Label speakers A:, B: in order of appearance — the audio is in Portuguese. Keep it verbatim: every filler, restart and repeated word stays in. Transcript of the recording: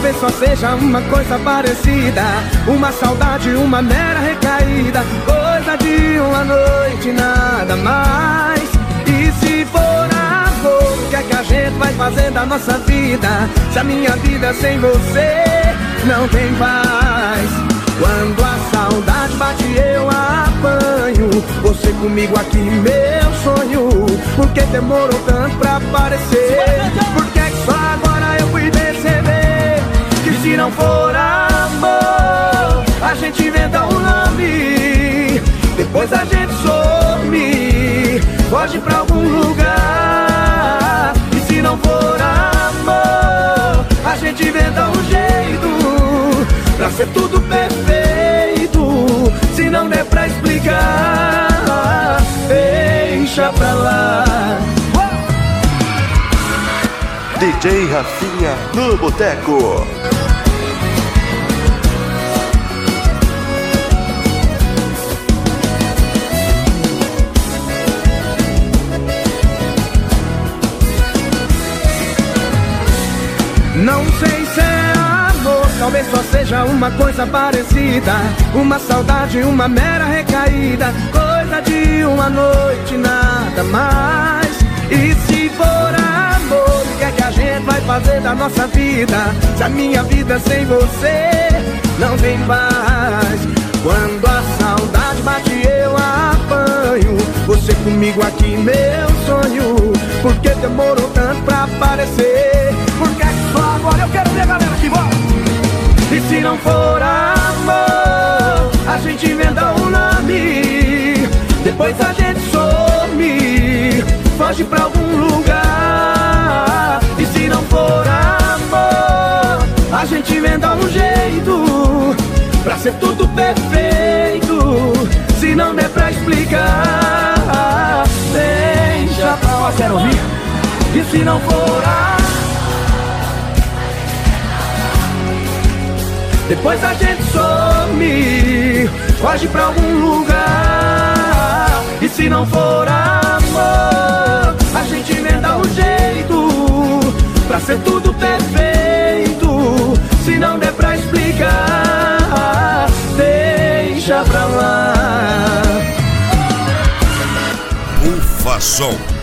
A: talvez só seja uma coisa parecida, uma saudade, uma mera recaída, coisa de uma noite, nada mais. E se for amor, o que é que a gente vai fazer da nossa vida, se a minha vida sem você não tem paz? Quando a saudade bate eu apanho, você comigo aqui meu sonho. Por que demorou tanto pra aparecer? Por que que só agora eu fui perceber que se não for amor, a gente inventa um nome, depois a gente some, foge pra algum lugar. E se não for amor, a gente inventa um jeito pra ser tudo perfeito. Se não der pra explicar, deixa pra lá.
B: D J Rafinha no Boteco.
A: Não sei se é amor, talvez só seja uma coisa parecida, uma saudade, uma mera recaída, coisa de uma noite, nada mais. E se for amor, o que é que a gente vai fazer da nossa vida, se a minha vida sem você não tem paz? Quando a saudade bate eu apanho, você comigo aqui meu sonho. Por que demorou tanto pra aparecer? Por que só agora eu quero ver a galera que volta? E se não for amor, a gente inventa um nome, depois a gente some, foge pra algum lugar. E se não for amor, a gente inventa um jeito pra ser tudo perfeito. Se não der pra explicar, deixa pra lá. Quero ouvir? E se não for amor, depois a gente some, foge pra algum lugar. E se não for amor, a gente inventa um jeito pra ser tudo perfeito. Se não der pra explicar, deixa pra lá.
C: Ufa Som.